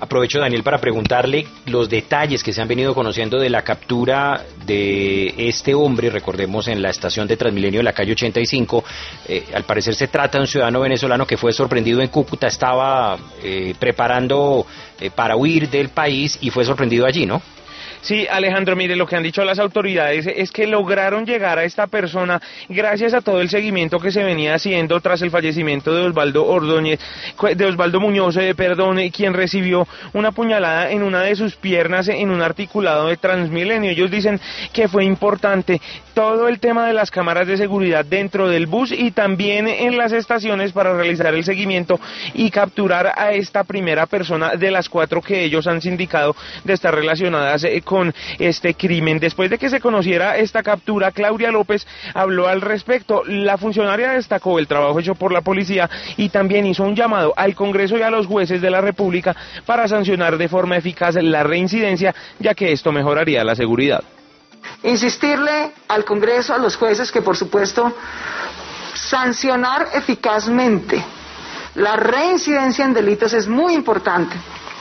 Aprovecho, Daniel, para preguntarle los detalles que se han venido conociendo de la captura de este hombre, recordemos en la estación de Transmilenio de la calle 85, al parecer se trata de un ciudadano venezolano que fue sorprendido en Cúcuta, estaba preparando para huir del país y fue sorprendido allí, ¿no? Sí, Alejandro, mire, lo que han dicho las autoridades es que lograron llegar a esta persona gracias a todo el seguimiento que se venía haciendo tras el fallecimiento de Osvaldo Muñoz, quien recibió una puñalada en una de sus piernas en un articulado de Transmilenio. Ellos dicen que fue importante todo el tema de las cámaras de seguridad dentro del bus y también en las estaciones para realizar el seguimiento y capturar a esta primera persona de las 4 que ellos han sindicado de estar relacionadas con este crimen. Después de que se conociera esta captura, Claudia López habló al respecto. La funcionaria destacó el trabajo hecho por la policía y también hizo un llamado al Congreso y a los jueces de la República para sancionar de forma eficaz la reincidencia, ya que esto mejoraría la seguridad. Insistirle al Congreso, a los jueces, que por supuesto sancionar eficazmente la reincidencia en delitos es muy importante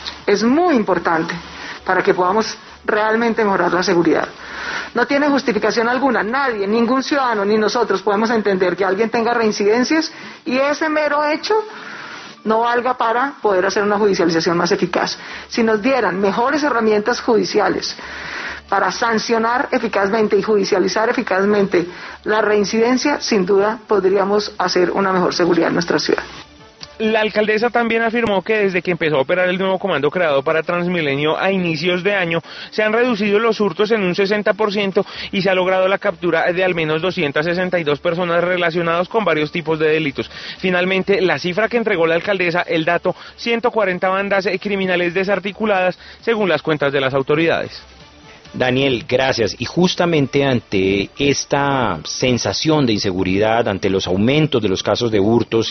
para que podamos realmente mejorar la seguridad. No tiene justificación alguna, nadie, ningún ciudadano, ni nosotros podemos entender que alguien tenga reincidencias y ese mero hecho no valga para poder hacer una judicialización más eficaz. Si nos dieran mejores herramientas judiciales para sancionar eficazmente y judicializar eficazmente la reincidencia, sin duda podríamos hacer una mejor seguridad en nuestra ciudad. La alcaldesa también afirmó que desde que empezó a operar el nuevo comando creado para Transmilenio a inicios de año, se han reducido los hurtos en un 60% y se ha logrado la captura de al menos 262 personas relacionadas con varios tipos de delitos. Finalmente, la cifra que entregó la alcaldesa, el dato, 140 bandas criminales desarticuladas, según las cuentas de las autoridades. Daniel, gracias. Y justamente ante esta sensación de inseguridad, ante los aumentos de los casos de hurtos